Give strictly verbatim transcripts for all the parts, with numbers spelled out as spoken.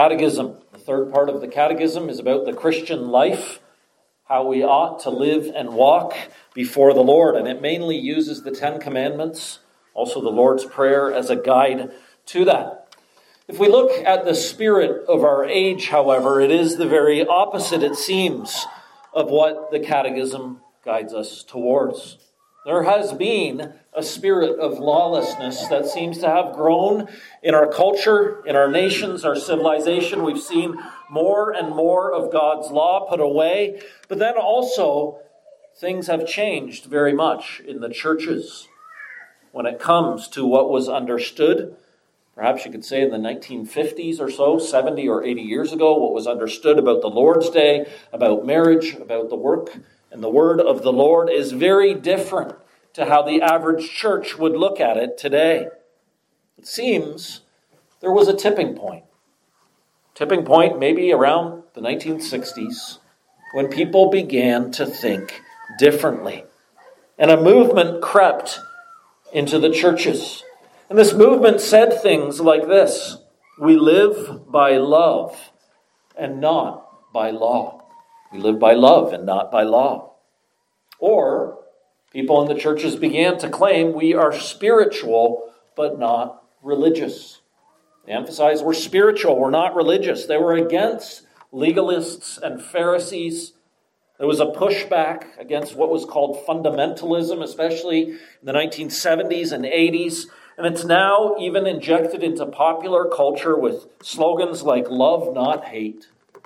Catechism. The third part of the Catechism is about the Christian life, how we ought to live and walk before the Lord. And it mainly uses the Ten Commandments, also the Lord's Prayer, as a guide to that. If we look at the spirit of our age, however, it is the very opposite, it seems, of what the Catechism guides us towards. There has been a spirit of lawlessness that seems to have grown in our culture, in our nations, our civilization. We've seen more and more of God's law put away. But then also, things have changed very much in the churches when it comes to what was understood. Perhaps you could say in the nineteen fifties or so, seventy or eighty years ago, what was understood about the Lord's Day, about marriage, about the work and the word of the Lord is very different to how the average church would look at it today. It seems there was a tipping point. Tipping point maybe around the nineteen sixties when people began to think differently. And a movement crept into the churches. And this movement said things like this: we live by love and not by law. We live by love and not by law. Or people in the churches began to claim we are spiritual but not religious. They emphasized we're spiritual, we're not religious. They were against legalists and Pharisees. There was a pushback against what was called fundamentalism, especially in the nineteen seventies and eighties. And it's now even injected into popular culture with slogans like love, not hate,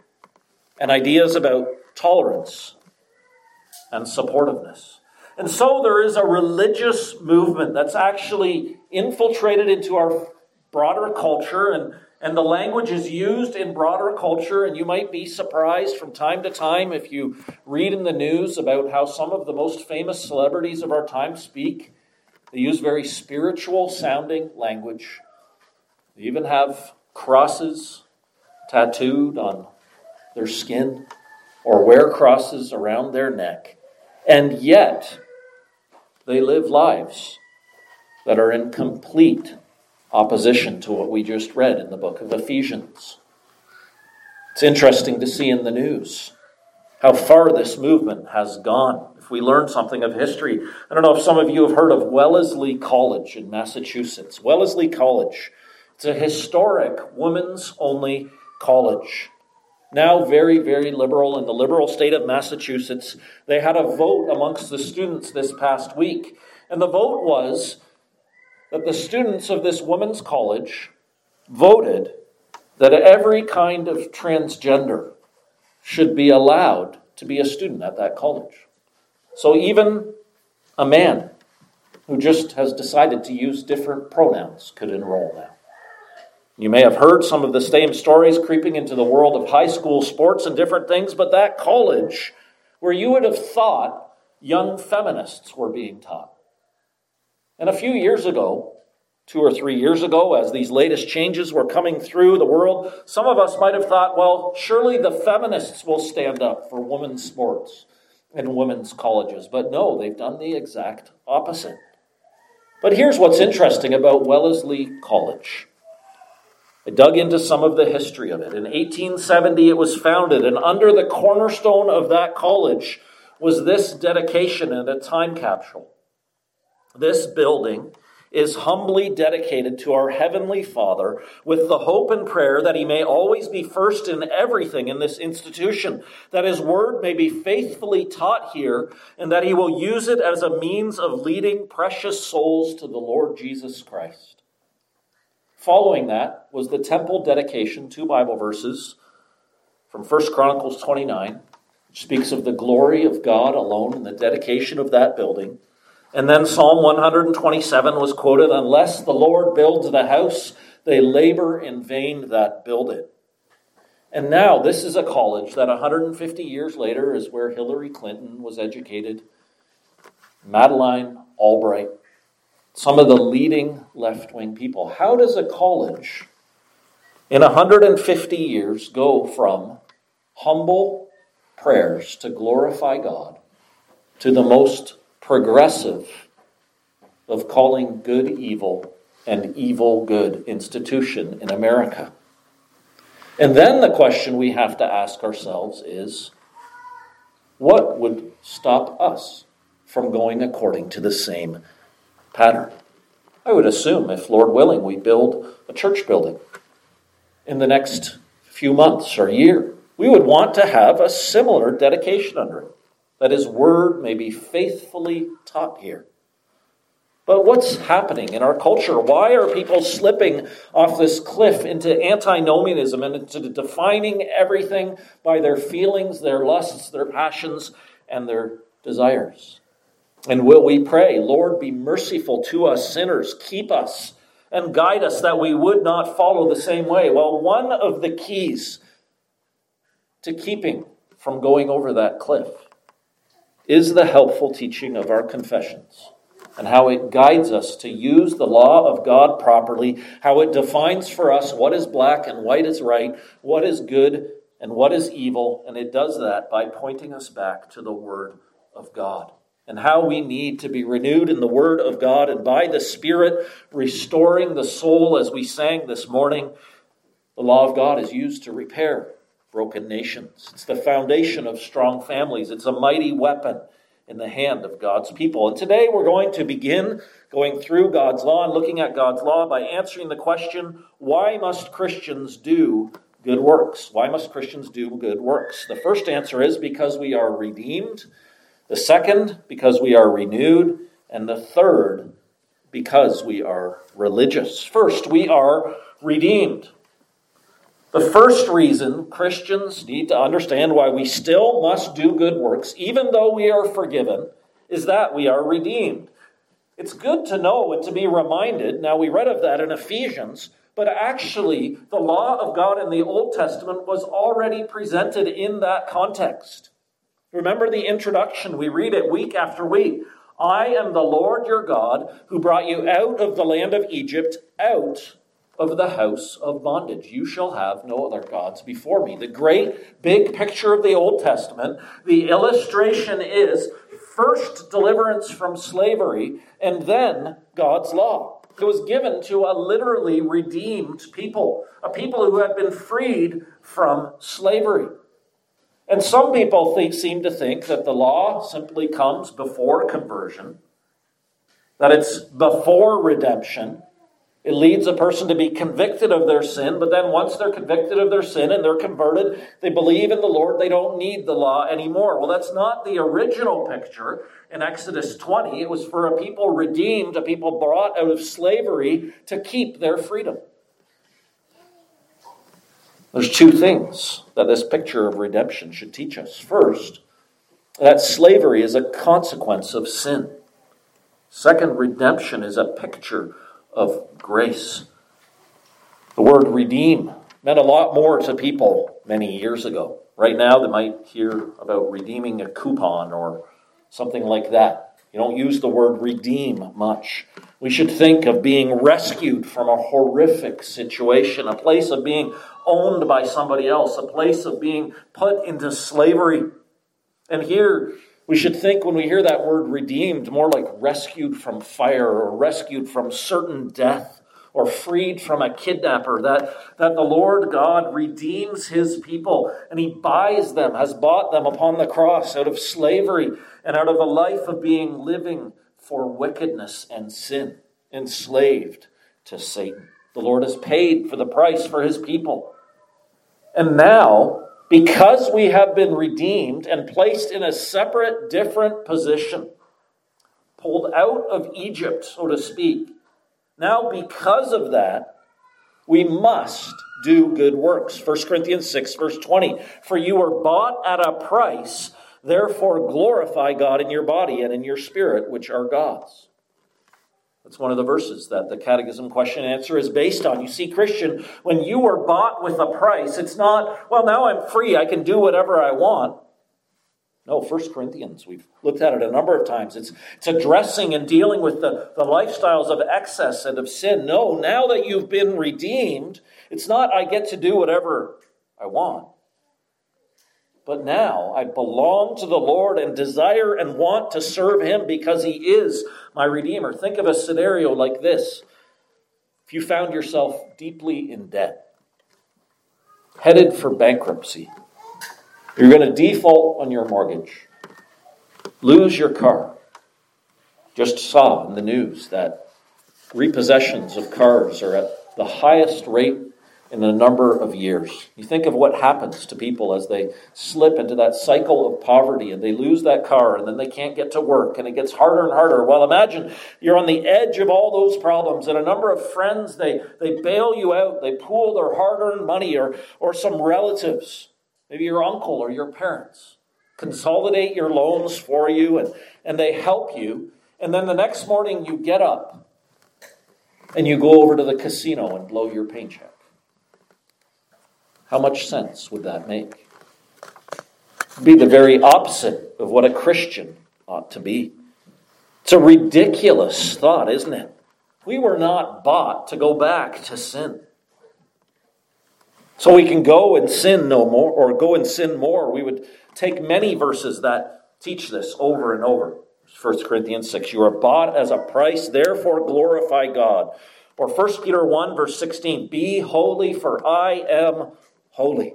and ideas about tolerance and supportiveness. And so there is a religious movement that's actually infiltrated into our broader culture, and, and the language is used in broader culture, and you might be surprised from time to time if you read in the news about how some of the most famous celebrities of our time speak. They use very spiritual-sounding language. They even have crosses tattooed on their skin or wear crosses around their neck. And yet, they live lives that are in complete opposition to what we just read in the book of Ephesians. It's interesting to see in the news how far this movement has gone. If we learn something of history, I don't know if some of you have heard of Wellesley College in Massachusetts. Wellesley College. It's a historic women's-only college. Now very, very liberal in the liberal state of Massachusetts. They had a vote amongst the students this past week. And the vote was that the students of this women's college voted that every kind of transgender should be allowed to be a student at that college. So even a man who just has decided to use different pronouns could enroll now. You may have heard some of the same stories creeping into the world of high school sports and different things, but that college where you would have thought young feminists were being taught. And a few years ago, two or three years ago, as these latest changes were coming through the world, some of us might have thought, well, surely the feminists will stand up for women's sports and women's colleges. But no, they've done the exact opposite. But here's what's interesting about Wellesley College. I dug into some of the history of it. In eighteen seventy, it was founded, and under the cornerstone of that college was this dedication and a time capsule. This building is humbly dedicated to our Heavenly Father with the hope and prayer that He may always be first in everything in this institution, that His Word may be faithfully taught here, and that He will use it as a means of leading precious souls to the Lord Jesus Christ. Following that was the temple dedication, two Bible verses from First Chronicles twenty-nine, which speaks of the glory of God alone and the dedication of that building. And then Psalm one twenty-seven was quoted, "Unless the Lord builds the house, they labor in vain that build it." And now this is a college that one hundred fifty years later is where Hillary Clinton was educated, Madeleine Albright, some of the leading left-wing people. How does a college in one hundred fifty years go from humble prayers to glorify God to the most progressive of calling good evil and evil good institution in America? And then the question we have to ask ourselves is, what would stop us from going according to the same pattern? I would assume, if Lord willing, we build a church building in the next few months or year, we would want to have a similar dedication under it, that His word may be faithfully taught here. But what's happening in our culture? Why are people slipping off this cliff into antinomianism and into defining everything by their feelings, their lusts, their passions, and their desires? And will we pray, Lord, be merciful to us sinners, keep us and guide us that we would not follow the same way? Well, one of the keys to keeping from going over that cliff is the helpful teaching of our confessions, and how it guides us to use the law of God properly, how it defines for us what is black and white is right, what is good and what is evil, and it does that by pointing us back to the Word of God, and how we need to be renewed in the Word of God, and by the Spirit restoring the soul, as we sang this morning. The law of God is used to repair broken nations. It's the foundation of strong families. It's a mighty weapon in the hand of God's people. And today we're going to begin going through God's law and looking at God's law by answering the question, why must Christians do good works? Why must Christians do good works? The first answer is because we are redeemed. The second, because we are renewed. And the third, because we are religious. First, we are redeemed. The first reason Christians need to understand why we still must do good works, even though we are forgiven, is that we are redeemed. It's good to know and to be reminded. Now, we read of that in Ephesians, but actually, the law of God in the Old Testament was already presented in that context. Remember the introduction. We read it week after week. I am the Lord your God who brought you out of the land of Egypt, out of the house of bondage. You shall have no other gods before me. The great big picture of the Old Testament, the illustration is first deliverance from slavery and then God's law. It was given to a literally redeemed people, a people who had been freed from slavery. And some people think, seem to think that the law simply comes before conversion, that it's before redemption. It leads a person to be convicted of their sin, but then once they're convicted of their sin and they're converted, they believe in the Lord, they don't need the law anymore. Well, that's not the original picture in Exodus twenty. It was for a people redeemed, a people brought out of slavery to keep their freedom. There's two things that this picture of redemption should teach us. First, that slavery is a consequence of sin. Second, redemption is a picture of grace. The word redeem meant a lot more to people many years ago. Right now, they might hear about redeeming a coupon or something like that. You don't use the word redeem much. We should think of being rescued from a horrific situation, a place of being owned by somebody else, a place of being put into slavery. And here, we should think when we hear that word redeemed, more like rescued from fire or rescued from certain death or freed from a kidnapper, that, that the Lord God redeems His people and He buys them, has bought them upon the cross out of slavery and out of a life of being living for wickedness and sin, enslaved to Satan. The Lord has paid for the price for His people. And now, because we have been redeemed and placed in a separate, different position, pulled out of Egypt, so to speak, now because of that, we must do good works. First Corinthians six, verse twenty, for you were bought at a price, therefore glorify God in your body and in your spirit, which are God's. That's one of the verses that the Catechism question and answer is based on. You see, Christian, when you were bought with a price, it's not, well, now I'm free, I can do whatever I want. No, First Corinthians, we've looked at it a number of times. It's, it's addressing and dealing with the, the lifestyles of excess and of sin. No, now that you've been redeemed, it's not I get to do whatever I want. But now I belong to the Lord and desire and want to serve Him because He is my Redeemer. Think of a scenario like this. If you found yourself deeply in debt, headed for bankruptcy. You're going to default on your mortgage, lose your car. Just saw in the news that repossessions of cars are at the highest rate in a number of years. You think of what happens to people as they slip into that cycle of poverty and they lose that car and then they can't get to work and it gets harder and harder. Well, imagine you're on the edge of all those problems and a number of friends, they, they bail you out. They pool their hard-earned money or, or some relatives, maybe your uncle or your parents, consolidate your loans for you and, and they help you. And then the next morning you get up and you go over to the casino and blow your paycheck. How much sense would that make? It'd be the very opposite of what a Christian ought to be. It's a ridiculous thought, isn't it? We were not bought to go back to sin. So we can go and sin no more, or go and sin more. We would take many verses that teach this over and over. First Corinthians six, you are bought as a price, therefore glorify God. Or First Peter one, verse sixteen, be holy, for I am holy.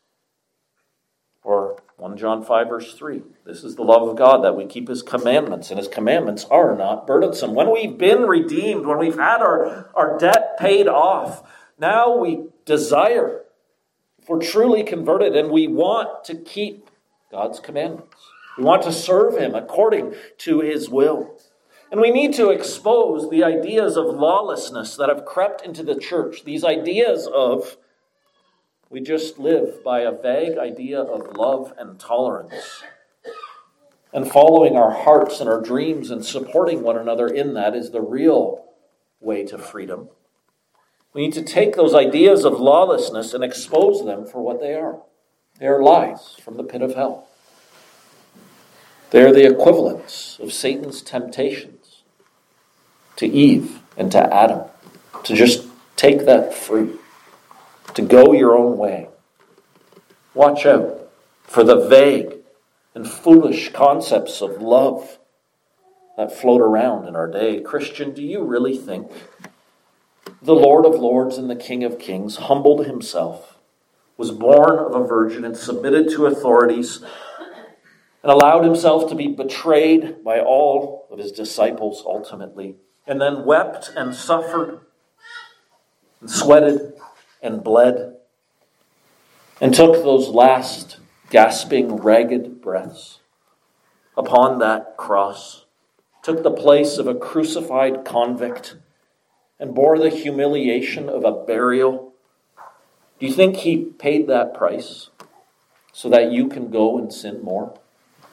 Or First John five, verse three. This is the love of God, that we keep his commandments, and his commandments are not burdensome. When we've been redeemed, when we've had our, our debt paid off, now we desire, if we're truly converted, and we want to keep God's commandments. We want to serve him according to his will. And we need to expose the ideas of lawlessness that have crept into the church. These ideas of we just live by a vague idea of love and tolerance. And following our hearts and our dreams and supporting one another in that is the real way to freedom. We need to take those ideas of lawlessness and expose them for what they are. They are lies from the pit of hell. They are the equivalents of Satan's temptations to Eve and to Adam to just take that fruit, to go your own way. Watch out for the vague and foolish concepts of love that float around in our day. Christian, do you really think the Lord of Lords and the King of Kings humbled himself, was born of a virgin and submitted to authorities, and allowed himself to be betrayed by all of his disciples ultimately, and then wept and suffered and sweated and bled and took those last gasping, ragged breaths upon that cross, took the place of a crucified convict and bore the humiliation of a burial? Do you think he paid that price so that you can go and sin more?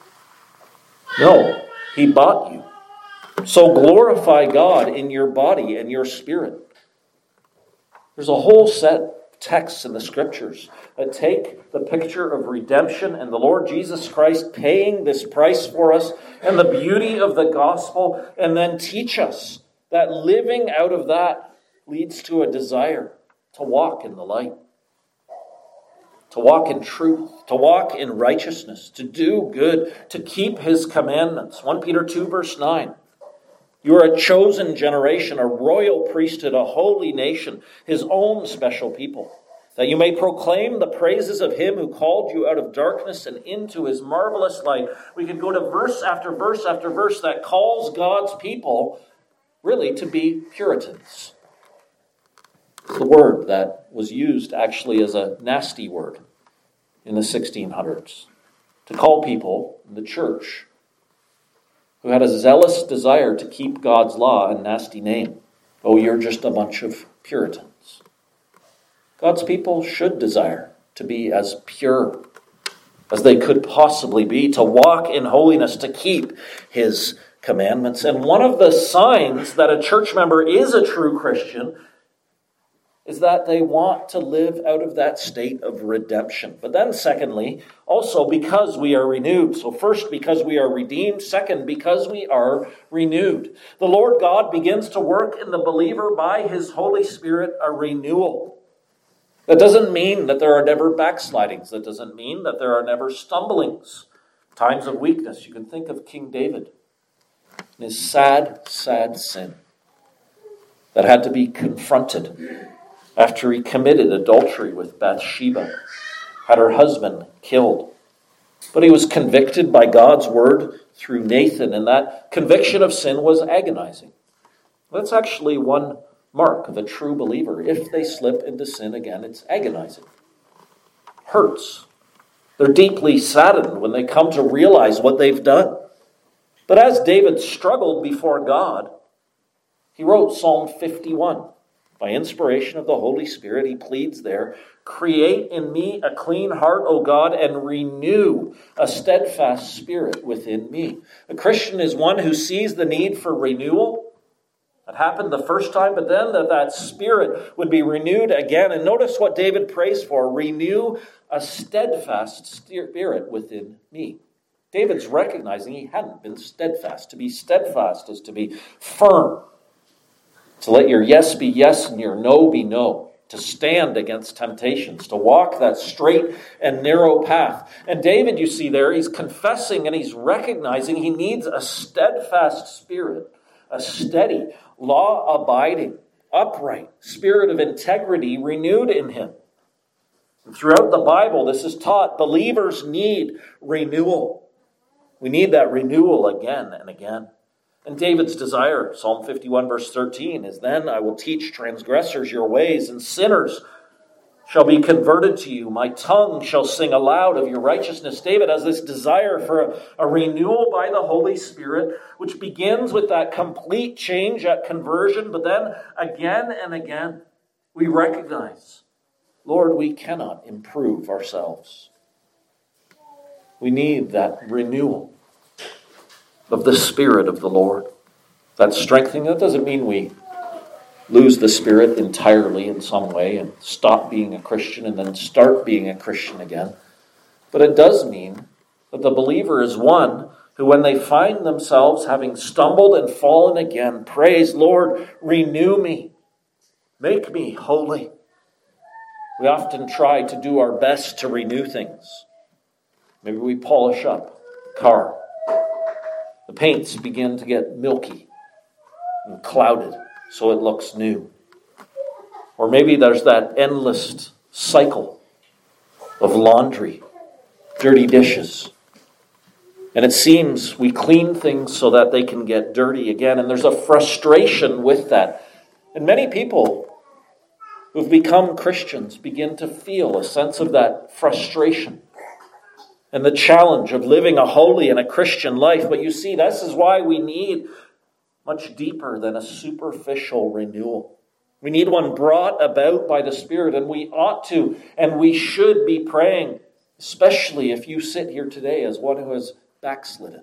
No, he bought you. So glorify God in your body and your spirit. There's a whole set of texts in the scriptures that take the picture of redemption and the Lord Jesus Christ paying this price for us and the beauty of the gospel, and then teach us that living out of that leads to a desire to walk in the light, to walk in truth, to walk in righteousness, to do good, to keep his commandments. First Peter two, verse nine. You are a chosen generation, a royal priesthood, a holy nation, his own special people, that you may proclaim the praises of him who called you out of darkness and into his marvelous light. We could go to verse after verse after verse that calls God's people really to be Puritans. It's the word that was used actually as a nasty word in the sixteen hundreds to call people in the church who had a zealous desire to keep God's law a nasty name. Oh, you're just a bunch of Puritans. God's people should desire to be as pure as they could possibly be, to walk in holiness, to keep his commandments. And one of the signs that a church member is a true Christian is that they want to live out of that state of redemption. But then secondly, also because we are renewed. So first, because we are redeemed. Second, because we are renewed. The Lord God begins to work in the believer by his Holy Spirit a renewal. That doesn't mean that there are never backslidings. That doesn't mean that there are never stumblings, times of weakness. You can think of King David and his sad, sad sin that had to be confronted after he committed adultery with Bathsheba, had her husband killed. But he was convicted by God's word through Nathan, and that conviction of sin was agonizing. That's actually one mark of a true believer. If they slip into sin again, it's agonizing. Hurts. They're deeply saddened when they come to realize what they've done. But as David struggled before God, he wrote Psalm fifty-one. By inspiration of the Holy Spirit, he pleads there, "Create in me a clean heart, O God, and renew a steadfast spirit within me." A Christian is one who sees the need for renewal. That happened the first time, but then that that spirit would be renewed again. And notice what David prays for: renew a steadfast spirit within me. David's recognizing he hadn't been steadfast. To be steadfast is to be firm. To let your yes be yes and your no be no. To stand against temptations. To walk that straight and narrow path. And David, you see there, he's confessing and he's recognizing he needs a steadfast spirit. A steady, law-abiding, upright spirit of integrity renewed in him. And throughout the Bible, this is taught. Believers need renewal. We need that renewal again and again. And David's desire, Psalm fifty-one, verse thirteen, is, "Then I will teach transgressors your ways, and sinners shall be converted to you. My tongue shall sing aloud of your righteousness." David has this desire for a, a renewal by the Holy Spirit, which begins with that complete change at conversion, but then again and again we recognize, Lord, we cannot improve ourselves. We need that renewal of the Spirit of the Lord. That strengthening, that doesn't mean we lose the Spirit entirely in some way and stop being a Christian and then start being a Christian again. But it does mean that the believer is one who, when they find themselves having stumbled and fallen again, prays, "Lord, renew me. Make me holy." We often try to do our best to renew things. Maybe we polish up the car. The paints begin to get milky and clouded so it looks new. Or maybe there's that endless cycle of laundry, dirty dishes. And it seems we clean things so that they can get dirty again. And there's a frustration with that. And many people who've become Christians begin to feel a sense of that frustration and the challenge of living a holy and a Christian life. But you see, this is why we need much deeper than a superficial renewal. We need one brought about by the Spirit, and we ought to, and we should be praying, especially if you sit here today as one who has backslidden.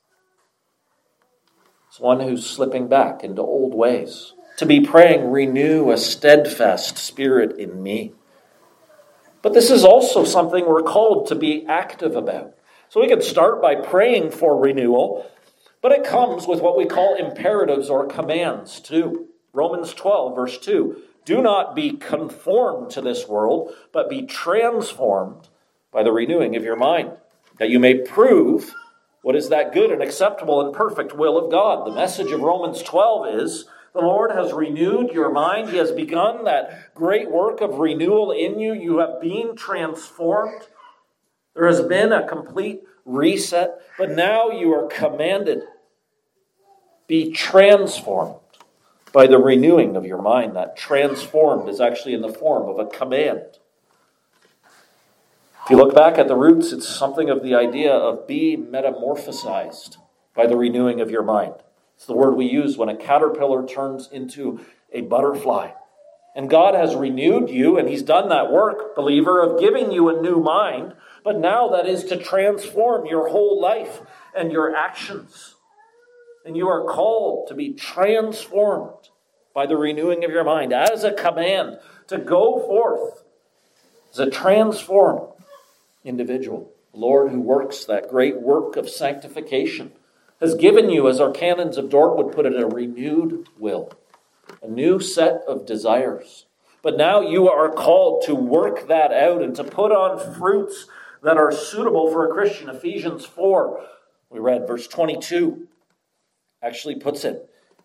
As one who's slipping back into old ways. To be praying, "Renew a steadfast spirit in me." But this is also something we're called to be active about. So we can start by praying for renewal, but it comes with what we call imperatives or commands too. Romans twelve, verse two, "Do not be conformed to this world, but be transformed by the renewing of your mind, that you may prove what is that good and acceptable and perfect will of God." The message of Romans twelve is, the Lord has renewed your mind. He has begun that great work of renewal in you. You have been transformed. There has been a complete reset, but now you are commanded, be transformed by the renewing of your mind. That transformed is actually in the form of a command. If you look back at the roots, it's something of the idea of be metamorphosized by the renewing of your mind. It's the word we use when a caterpillar turns into a butterfly. And God has renewed you, and He's done that work, believer, of giving you a new mind. But now that is to transform your whole life and your actions. And you are called to be transformed by the renewing of your mind as a command to go forth as a transformed individual. The Lord who works that great work of sanctification has given you, as our canons of Dort would put it, a renewed will, a new set of desires. But now you are called to work that out and to put on fruits that are suitable for a Christian. Ephesians four, we read, verse twenty-two, actually puts it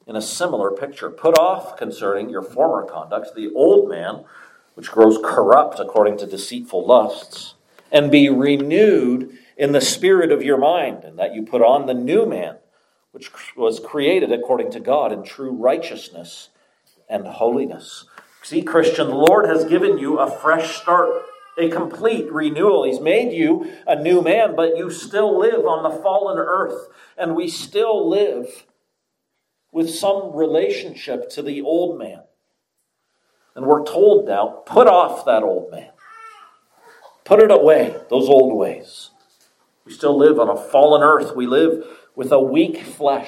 in a similar picture. Put off concerning your former conduct the old man, which grows corrupt according to deceitful lusts, and be renewed in the spirit of your mind, and that you put on the new man, which was created according to God in true righteousness and holiness. See, Christian, the Lord has given you a fresh start, a complete renewal. He's made you a new man, but you still live on the fallen earth, and we still live with some relationship to the old man. And we're told now, put off that old man. Put it away, those old ways. We still live on a fallen earth. We live with a weak flesh.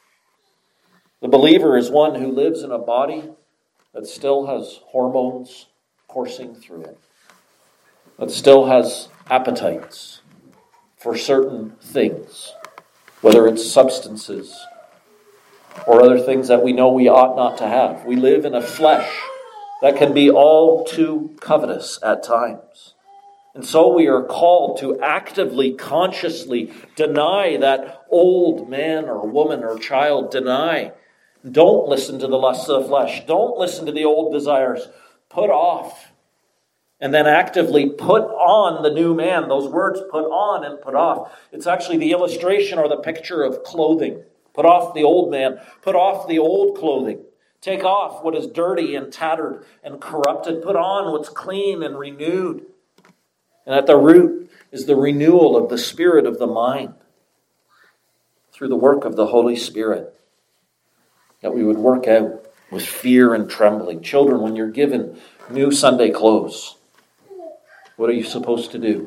The believer is one who lives in a body that still has hormones coursing through it, that still has appetites for certain things, whether it's substances or other things that we know we ought not to have. We live in a flesh that can be all too covetous at times. And so we are called to actively, consciously deny that old man or woman or child. Deny. Don't listen to the lusts of the flesh. Don't listen to the old desires. Put off. And then actively put on the new man. Those words, put on and put off. It's actually the illustration or the picture of clothing. Put off the old man. Put off the old clothing. Take off what is dirty and tattered and corrupted. Put on what's clean and renewed. And at the root is the renewal of the spirit of the mind through the work of the Holy Spirit that we would work out with fear and trembling. Children, when you're given new Sunday clothes, what are you supposed to do?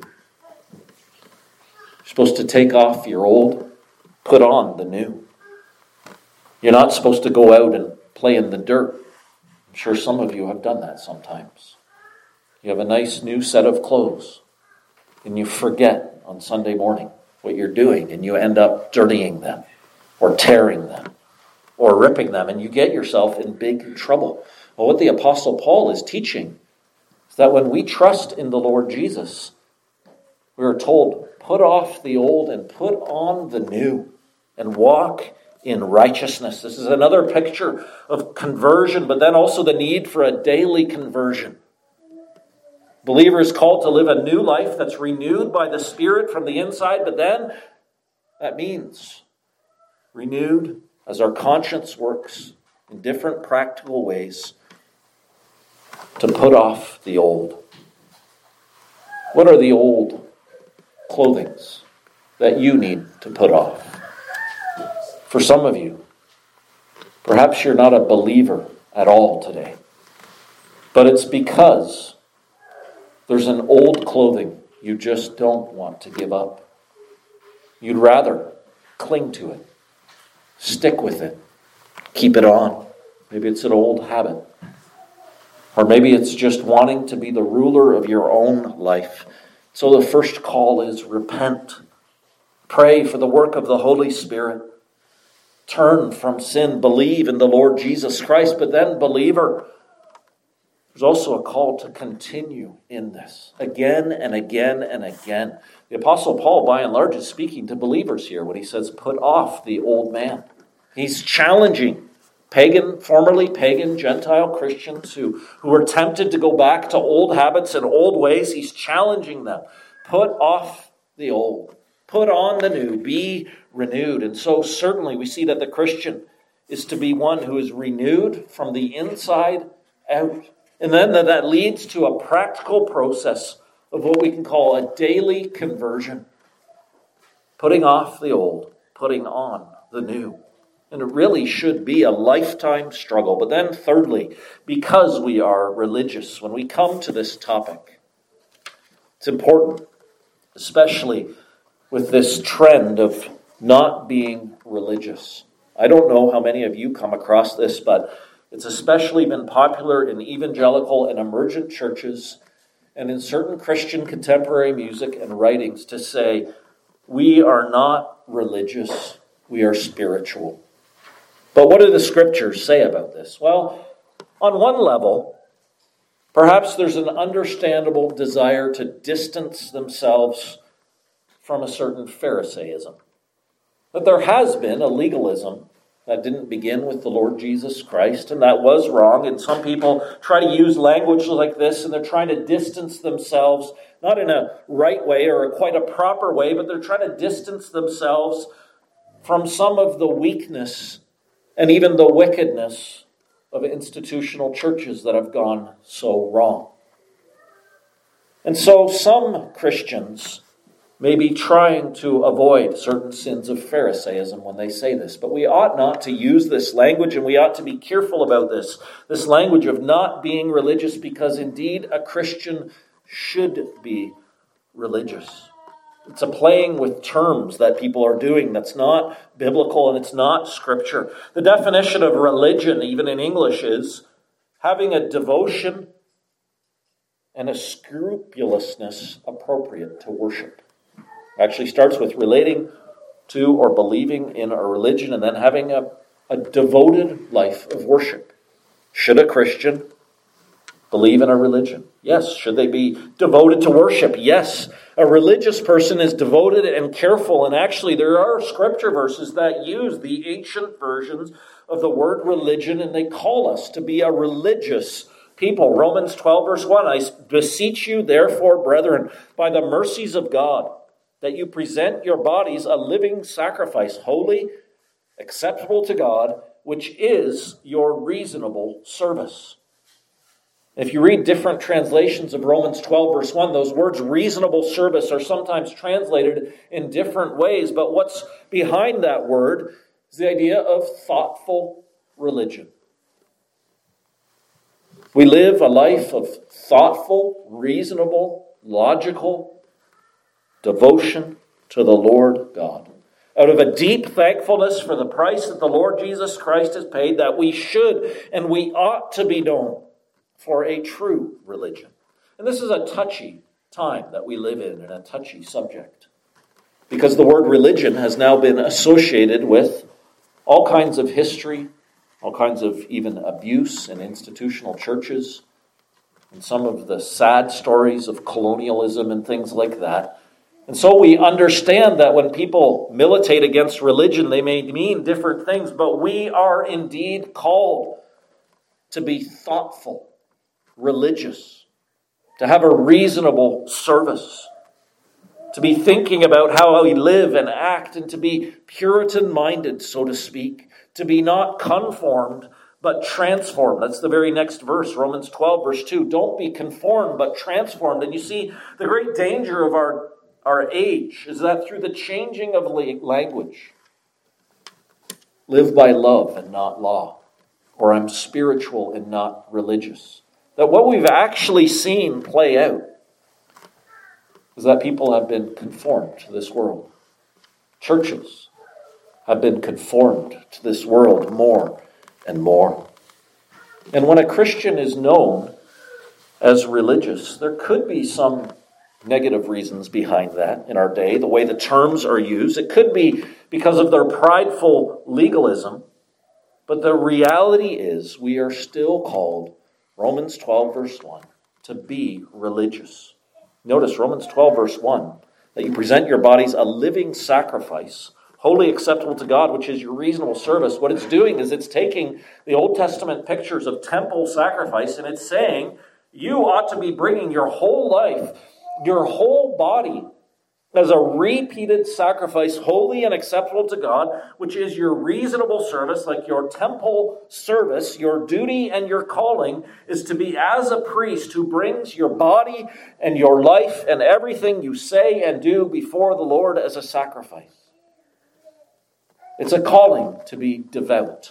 You're supposed to take off your old, put on the new. You're not supposed to go out and play in the dirt. I'm sure some of you have done that sometimes. You have a nice new set of clothes, and you forget on Sunday morning what you're doing, and you end up dirtying them, or tearing them, or ripping them, and you get yourself in big trouble. Well, what the Apostle Paul is teaching is that when we trust in the Lord Jesus, we are told, put off the old and put on the new, and walk in righteousness. This is another picture of conversion, but then also the need for a daily conversion. Believer is called to live a new life that's renewed by the Spirit from the inside, but then that means renewed as our conscience works in different practical ways to put off the old. What are the old clothings that you need to put off? For some of you, perhaps you're not a believer at all today, but it's because there's an old clothing you just don't want to give up. You'd rather cling to it, stick with it, keep it on. Maybe it's an old habit. Or maybe it's just wanting to be the ruler of your own life. So the first call is repent. Pray for the work of the Holy Spirit. Turn from sin. Believe in the Lord Jesus Christ. But then, believer, there's also a call to continue in this again and again and again. The Apostle Paul, by and large, is speaking to believers here when he says, put off the old man. He's challenging pagan, formerly pagan Gentile Christians who, who are tempted to go back to old habits and old ways. He's challenging them. Put off the old. Put on the new. Be renewed. And so certainly we see that the Christian is to be one who is renewed from the inside out. And then that leads to a practical process of what we can call a daily conversion. Putting off the old, putting on the new. And it really should be a lifetime struggle. But then thirdly, because we are religious, when we come to this topic, it's important, especially with this trend of not being religious. I don't know how many of you come across this, but it's especially been popular in evangelical and emergent churches and in certain Christian contemporary music and writings to say, we are not religious, we are spiritual. But what do the scriptures say about this? Well, on one level, perhaps there's an understandable desire to distance themselves from a certain Pharisaism. That there has been a legalism That didn't begin with the Lord Jesus Christ, and that was wrong. And some people try to use language like this, and they're trying to distance themselves, not in a right way or a quite a proper way, but they're trying to distance themselves from some of the weakness and even the wickedness of institutional churches that have gone so wrong. And so some Christians may be trying to avoid certain sins of Pharisaism when they say this. But we ought not to use this language, and we ought to be careful about this. This language of not being religious, because indeed a Christian should be religious. It's a playing with terms that people are doing that's not biblical and it's not Scripture. The definition of religion, even in English, is having a devotion and a scrupulousness appropriate to worship. Actually starts with relating to or believing in a religion and then having a, a devoted life of worship. Should a Christian believe in a religion? Yes. Should they be devoted to worship? Yes. A religious person is devoted and careful, and actually there are scripture verses that use the ancient versions of the word religion, and they call us to be a religious people. Romans twelve verse one, I beseech you therefore, brethren, by the mercies of God, that you present your bodies a living sacrifice, holy, acceptable to God, which is your reasonable service. If you read different translations of Romans twelve verse one, those words reasonable service are sometimes translated in different ways, but what's behind that word is the idea of thoughtful religion. We live a life of thoughtful, reasonable, logical devotion to the Lord God. Out of a deep thankfulness for the price that the Lord Jesus Christ has paid, that we should and we ought to be known for a true religion. And this is a touchy time that we live in, and a touchy subject. Because the word religion has now been associated with all kinds of history, all kinds of even abuse in institutional churches, and some of the sad stories of colonialism and things like that. And so we understand that when people militate against religion, they may mean different things, but we are indeed called to be thoughtful, religious, to have a reasonable service, to be thinking about how we live and act, and to be Puritan-minded, so to speak, to be not conformed, but transformed. That's the very next verse, Romans twelve, verse two. Don't be conformed, but transformed. And you see, the great danger of our Our age is that through the changing of language, live by love and not law, or I'm spiritual and not religious. That what we've actually seen play out is that people have been conformed to this world. Churches have been conformed to this world more and more. And when a Christian is known as religious, there could be some negative reasons behind that in our day, the way the terms are used. It could be because of their prideful legalism, but the reality is we are still called, Romans twelve verse one, to be religious. Notice Romans twelve verse one, that you present your bodies a living sacrifice, wholly acceptable to God, which is your reasonable service. What it's doing is it's taking the Old Testament pictures of temple sacrifice, and it's saying you ought to be bringing your whole life, your whole body, as a repeated sacrifice, holy and acceptable to God, which is your reasonable service, like your temple service. Your duty and your calling is to be as a priest who brings your body and your life and everything you say and do before the Lord as a sacrifice. It's a calling to be devout,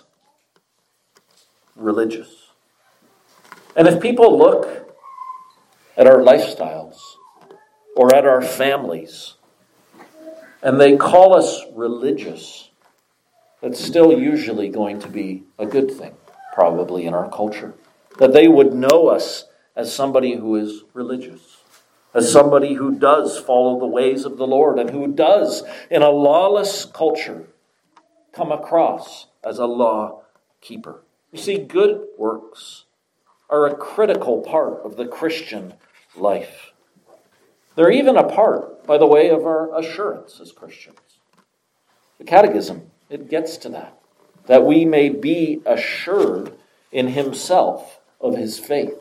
religious. And if people look at our lifestyles, or at our families, and they call us religious, that's still usually going to be a good thing, probably in our culture. That they would know us as somebody who is religious, as somebody who does follow the ways of the Lord, and who does, in a lawless culture, come across as a law keeper. You see, good works are a critical part of the Christian life. They're even a part, by the way, of our assurance as Christians. The Catechism, it gets to that. that we may be assured in himself of his faith.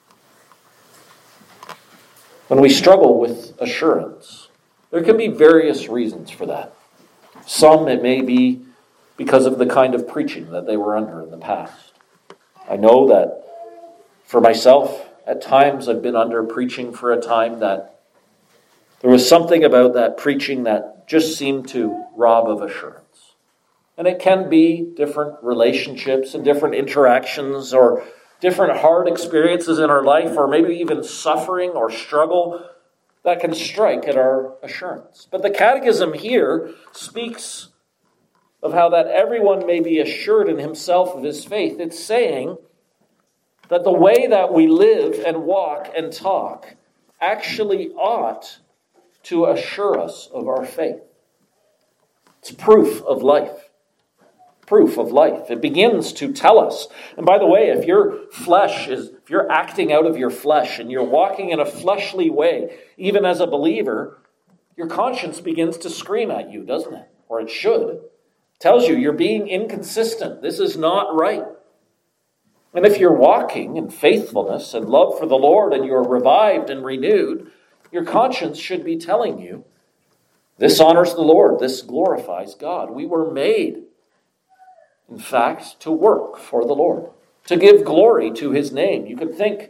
When we struggle with assurance, there can be various reasons for that. Some, it may be because of the kind of preaching that they were under in the past. I know that for myself, at times I've been under preaching for a time that there was something about that preaching that just seemed to rob of assurance. And it can be different relationships and different interactions or different hard experiences in our life, or maybe even suffering or struggle that can strike at our assurance. But the Catechism here speaks of how that everyone may be assured in himself of his faith. It's saying that the way that we live and walk and talk actually ought to assure us of our faith. It's proof of life. Proof of life. It begins to tell us. And by the way, if your flesh is, if you're acting out of your flesh and you're walking in a fleshly way, even as a believer, your conscience begins to scream at you, doesn't it? Or it should. It tells you you're being inconsistent. This is not right. And if you're walking in faithfulness and love for the Lord and you're revived and renewed, your conscience should be telling you, this honors the Lord, this glorifies God. We were made, in fact, to work for the Lord, to give glory to his name. You could think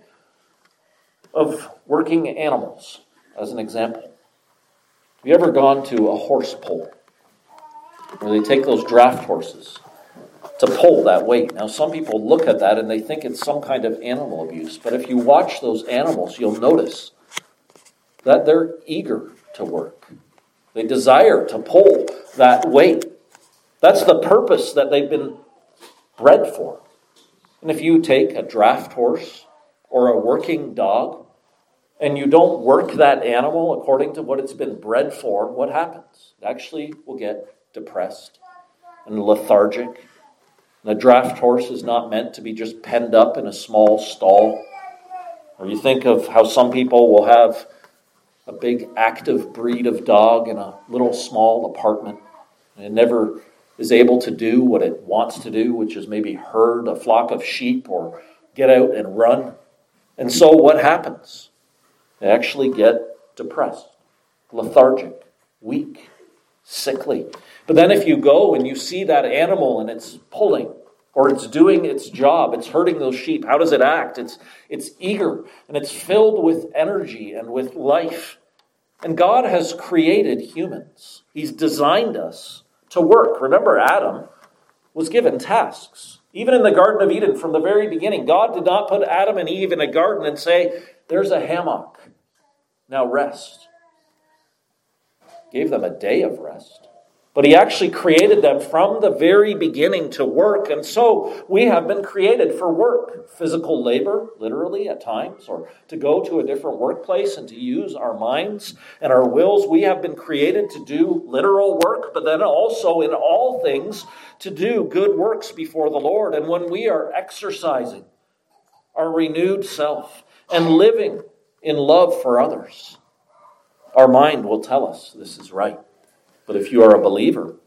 of working animals as an example. Have you ever gone to a horse pull, where they take those draft horses to pull that weight? Now, some people look at that and they think it's some kind of animal abuse. But if you watch those animals, you'll notice that they're eager to work. They desire to pull that weight. That's the purpose that they've been bred for. And if you take a draft horse or a working dog and you don't work that animal according to what it's been bred for, what happens? It actually will get depressed and lethargic. And a draft horse is not meant to be just penned up in a small stall. Or you think of how some people will have a big active breed of dog in a little small apartment. And it never is able to do what it wants to do, which is maybe herd a flock of sheep or get out and run. And so what happens? They actually get depressed, lethargic, weak, sickly. But then if you go and you see that animal and it's pulling or it's doing its job, it's herding those sheep, how does it act? It's, it's eager and it's filled with energy and with life. And God has created humans. He's designed us to work. Remember, Adam was given tasks. Even in the Garden of Eden, from the very beginning, God did not put Adam and Eve in a garden and say, there's a hammock, now rest. Gave them a day of rest. But he actually created them from the very beginning to work. And so we have been created for work. Physical labor, literally at times, or to go to a different workplace and to use our minds and our wills. We have been created to do literal work, but then also in all things to do good works before the Lord. And when we are exercising our renewed self and living in love for others, our mind will tell us this is right. But if you are a believer,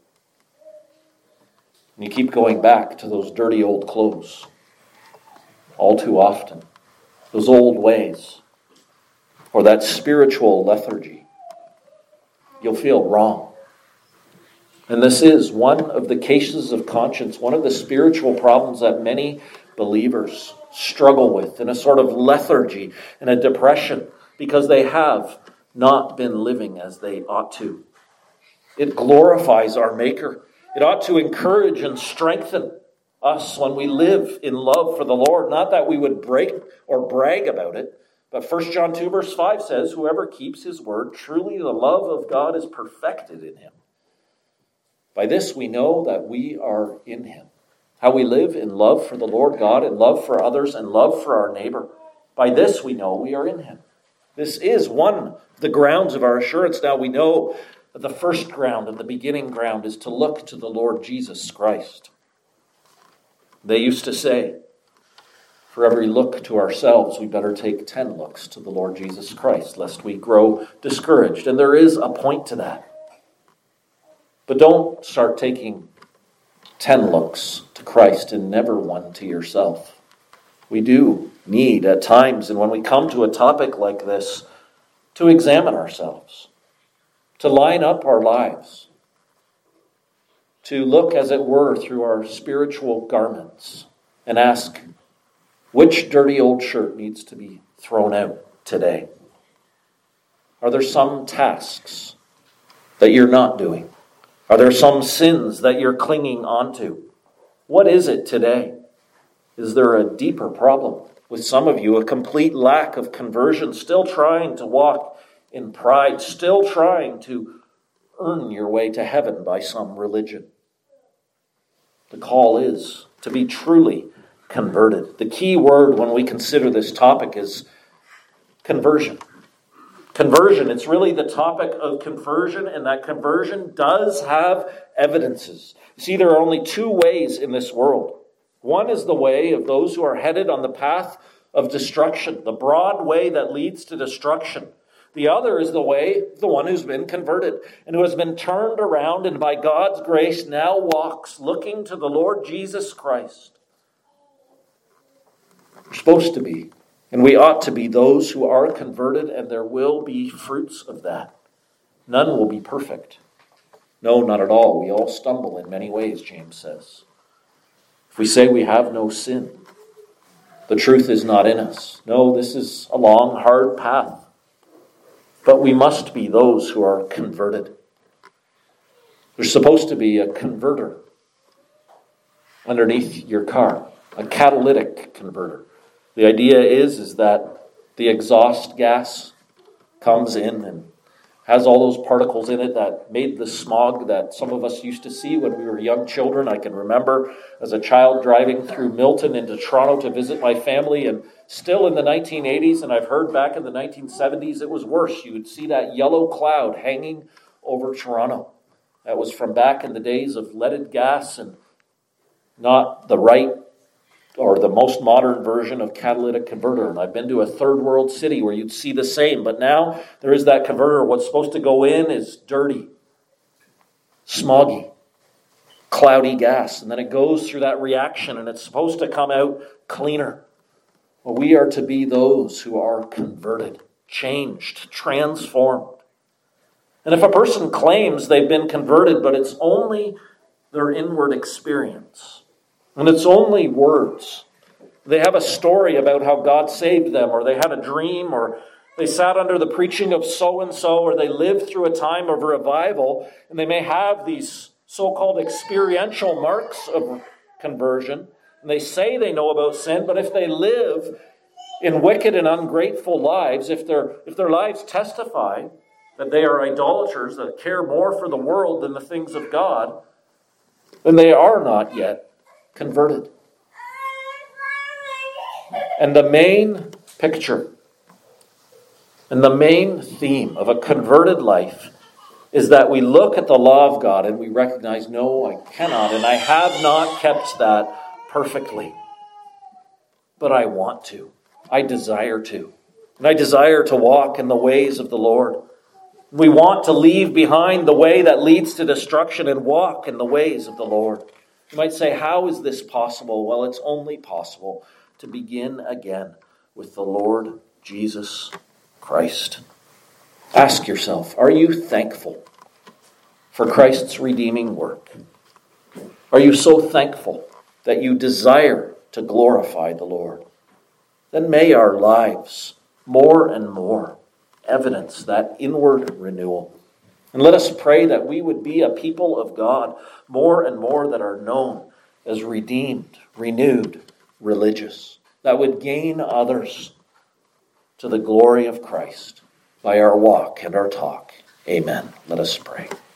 and you keep going back to those dirty old clothes, all too often, those old ways, or that spiritual lethargy, you'll feel wrong. And this is one of the cases of conscience, one of the spiritual problems that many believers struggle with, in a sort of lethargy and a depression, because they have not been living as they ought to. It glorifies our Maker. It ought to encourage and strengthen us when we live in love for the Lord. Not that we would break or brag about it, but First John two verse five says, whoever keeps his word, truly the love of God is perfected in him. By this we know that we are in him. How we live in love for the Lord God and love for others and love for our neighbor. By this we know we are in him. This is one of the grounds of our assurance. Now we know that the first ground and the beginning ground is to look to the Lord Jesus Christ. They used to say, for every look to ourselves, we better take ten looks to the Lord Jesus Christ, lest we grow discouraged. And there is a point to that. But don't start taking ten looks to Christ and never one to yourself. We do need at times, and when we come to a topic like this, to examine ourselves, to line up our lives, to look, as it were, through our spiritual garments and ask, which dirty old shirt needs to be thrown out today? Are there some tasks that you're not doing? Are there some sins that you're clinging onto? What is it today? Is there a deeper problem with some of you, a complete lack of conversion, still trying to walk in pride, still trying to earn your way to heaven by some religion? The call is to be truly converted. The key word when we consider this topic is conversion. Conversion, it's really the topic of conversion, and that conversion does have evidences. See, there are only two ways in this world. One is the way of those who are headed on the path of destruction, the broad way that leads to destruction. The other is the way of the one who's been converted and who has been turned around and by God's grace now walks looking to the Lord Jesus Christ. We're supposed to be, and we ought to be, those who are converted, and there will be fruits of that. None will be perfect. No, not at all. We all stumble in many ways, James says. If we say we have no sin, the truth is not in us. No, this is a long, hard path. But we must be those who are converted. There's supposed to be a converter underneath your car, a catalytic converter. The idea is, is that the exhaust gas comes in and has all those particles in it that made the smog that some of us used to see when we were young children. I can remember as a child driving through Milton into Toronto to visit my family, and still in the nineteen eighties, and I've heard back in the nineteen seventies, it was worse. You would see that yellow cloud hanging over Toronto. That was from back in the days of leaded gas and not the right or the most modern version of catalytic converter. And I've been to a third world city where you'd see the same. But now there is that converter. What's supposed to go in is dirty, smoggy, cloudy gas. And then it goes through that reaction and it's supposed to come out cleaner. Well, we are to be those who are converted, changed, transformed. And if a person claims they've been converted, but it's only their inward experience, and it's only words. They have a story about how God saved them, or they had a dream, or they sat under the preaching of so-and-so, or they lived through a time of revival, and they may have these so-called experiential marks of conversion, and they say they know about sin, but if they live in wicked and ungrateful lives, if their, if their lives testify that they are idolaters that care more for the world than the things of God, then they are not yet converted. And the main picture and the main theme of a converted life is that we look at the law of God and we recognize, no, I cannot, and I have not kept that perfectly. But I want to. I desire to. And I desire to walk in the ways of the Lord. We want to leave behind the way that leads to destruction and walk in the ways of the Lord. You might say, how is this possible? Well, it's only possible to begin again with the Lord Jesus Christ. Ask yourself, are you thankful for Christ's redeeming work? Are you so thankful that you desire to glorify the Lord? Then may our lives more and more evidence that inward renewal. And let us pray that we would be a people of God more and more that are known as redeemed, renewed, religious, that would gain others to the glory of Christ by our walk and our talk. Amen. Let us pray.